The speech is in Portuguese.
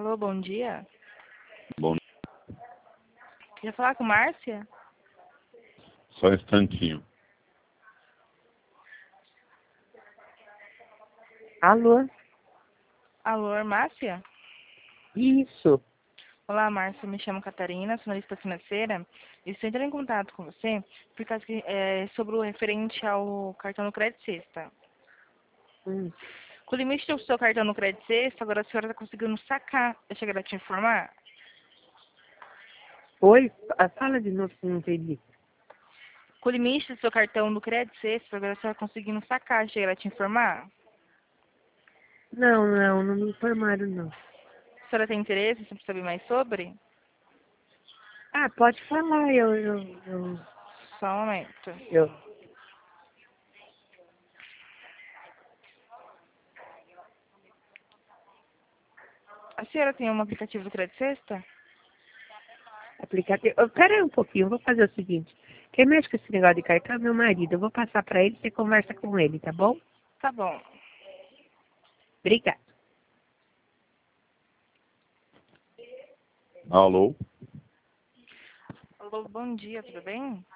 Alô, bom dia. Bom, Queria falar com Márcia? só um instantinho. Alô? Alô, Márcia? Isso. Olá, Márcia. Me chamo Catarina, sou analista financeira. E estou entrando em contato com você por causa sobre o referente ao cartão do Crédito Sexta. Com o limite do seu cartão no Crédito Sexta, agora a senhora está conseguindo sacar. Eu cheguei a te informar? Oi? Fala de novo que eu não entendi. Com o limite do seu cartão no Crédito Sexta, agora a senhora está conseguindo sacar. Eu cheguei a te informar? Não me informaram, não. A senhora tem interesse em saber mais sobre? Ah, pode falar, Só um momento. eu... A senhora tem um aplicativo do Crédito Sexta? Aplicativo... Pera aí um pouquinho, eu vou fazer o seguinte. Quem mexe com esse negócio de cartão é meu marido. Eu vou passar pra ele, você conversa com ele, tá bom? Tá bom. Obrigada. Alô? Alô, bom dia, tudo bem?